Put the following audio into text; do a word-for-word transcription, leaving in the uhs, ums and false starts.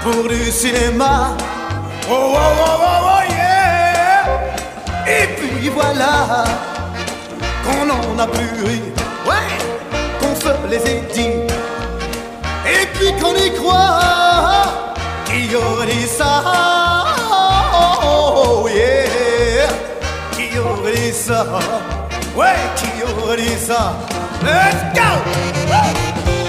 pour du cinéma. Oh, oh, oh, oh, oh, yeah. Et puis voilà qu'on en a plus ri, ouais, qu'on se les ait dit. Et puis qu'on y croit, qui aurait dit ça? Oh, yeah. Qui aurait dit ça? Ouais, qui aurait dit ça? Let's go! Woo!